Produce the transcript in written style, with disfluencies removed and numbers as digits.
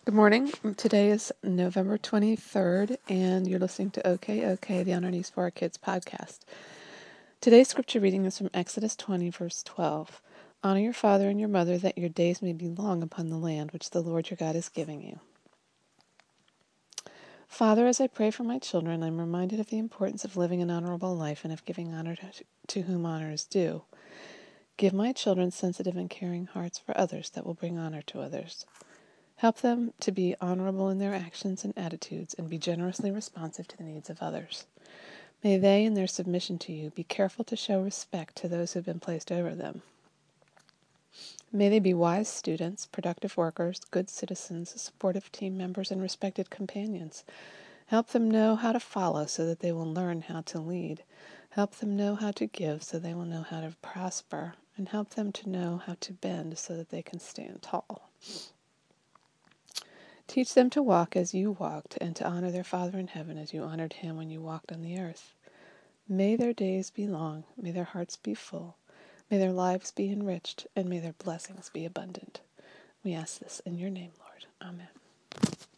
Good morning. Today is November 23rd, and you're listening to OK, the Honor News for Our Kids podcast. Today's scripture reading is from Exodus 20, verse 12. Honor your father and your mother, that your days may be long upon the land which the Lord your God is giving you. Father, as I pray for my children, I'm reminded of the importance of living an honorable life and of giving honor to whom honor is due. Give my children sensitive and caring hearts for others that will bring honor to others. Help them to be honorable in their actions and attitudes and be generously responsive to the needs of others. May they, in their submission to you, be careful to show respect to those who have been placed over them. May they be wise students, productive workers, good citizens, supportive team members, and respected companions. Help them know how to follow so that they will learn how to lead. Help them know how to give so they will know how to prosper. And help them to know how to bend so that they can stand tall. Teach them to walk as you walked, and to honor their Father in heaven as you honored him when you walked on the earth. May their days be long, may their hearts be full, may their lives be enriched, and may their blessings be abundant. We ask this in your name, Lord. Amen.